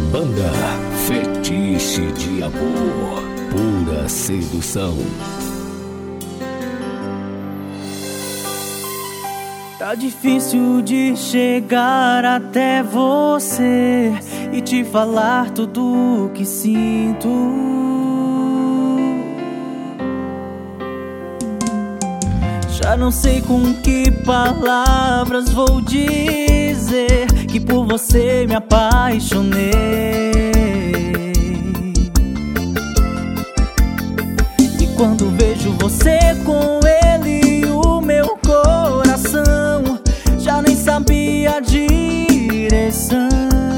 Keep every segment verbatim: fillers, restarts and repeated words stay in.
Banda Fetiche de Amor, pura sedução. Tá difícil de chegar até você e te falar tudo o que sinto. Já não sei com que palavras vou dizer que por você me apaixonei. E quando vejo você com ele, o meu coração já nem sabia a direção.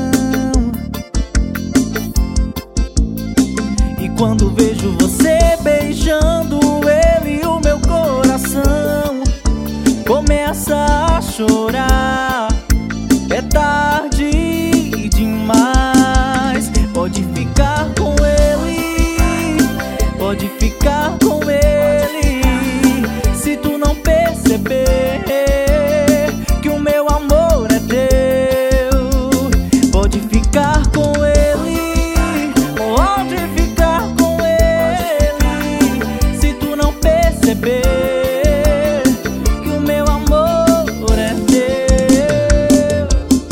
E quando vejo você beijando ele, o meu coração começa a chorar. É tarde demais. Pode ficar com ele, pode ficar com ele. Se tu não perceber que o meu amor é teu, pode ficar com ele, pode ficar com ele. Se tu não perceber que o meu amor é teu.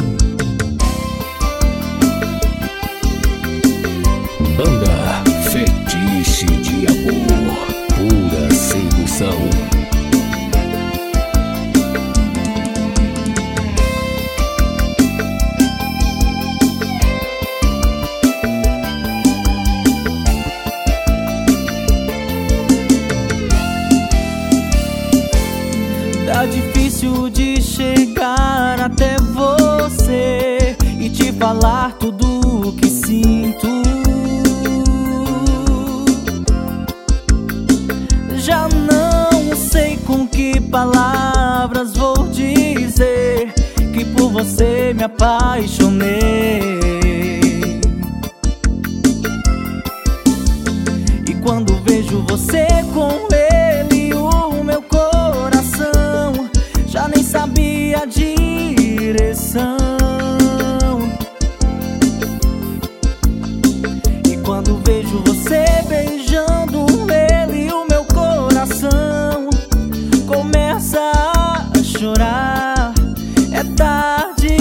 Banda Fetiche de Amor, pura sedução. Tá difícil de chegar até você e te falar tudo o que sinto. Já não sei com que palavras vou dizer que por você me apaixonei. E quando vejo você com ele, o meu coração já nem sabia a direção. E quando vejo você beijando ele, o meu coração começa a chorar. É tarde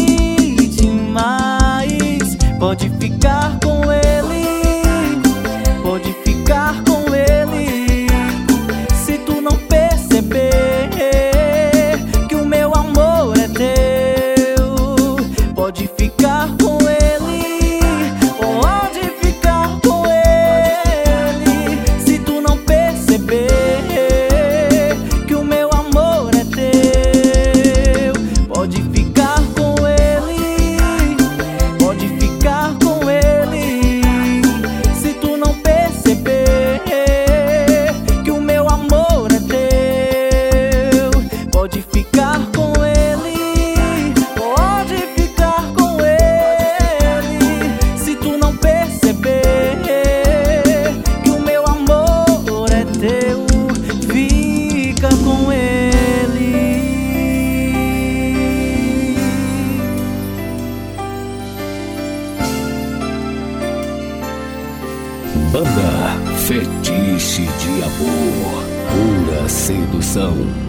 demais. Pode ficar com ele, pode ficar com ele. Se tu não perceber que o meu amor é teu, pode ficar com ele, pode ficar com ele. Se tu não perceber que o meu amor é teu, pode ficar com ele, pode ficar com ele. Se tu não perceber que o meu amor é teu, pode ficar com ele, pode ficar com ele. Se tu não perceber que o meu amor é teu, fica com ele. Banda Fetiche de Amor, pura sedução.